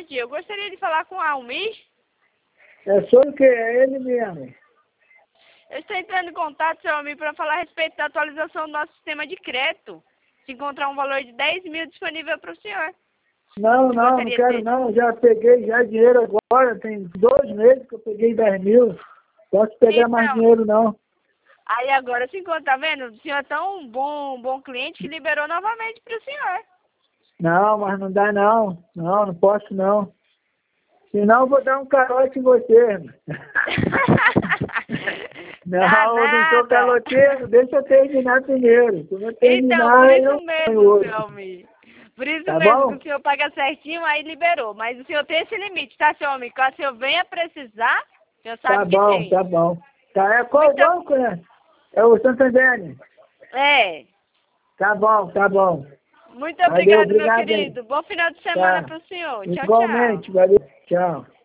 dia. Eu gostaria de falar com o Almir. É sobre o que? É ele mesmo. Eu estou entrando em contato, seu Almir, para falar a respeito da atualização do nosso sistema de crédito. Se encontrar um valor de 10 mil disponível para o senhor. Não quero não. Já peguei já dinheiro agora. Tem 2 meses que eu peguei 10 mil. Posso pegar Então, mais dinheiro não. aí agora o senhor tá vendo? O senhor é tão bom cliente que liberou novamente para o senhor. Não, mas não dá não. Não posso não. Senão eu vou dar um carote em você. Não, eu não sou caloteiro. Deixa eu terminar primeiro. Se eu terminar, então, por eu isso mesmo, outro. seu Almir. Por isso Tá mesmo bom? que o senhor paga certinho, aí liberou. Mas o senhor tem esse limite, tá, seu Almir? Caso o senhor venha precisar, o senhor sabe que tem. Tá bom. Tá, é qual banco, né? É o Santander. É. Tá bom. Muito Valeu, obrigado, meu obrigado aí. querido. Bom final de semana Tá. para o senhor. Tchau, tchau. Igualmente, valeu. Tchau.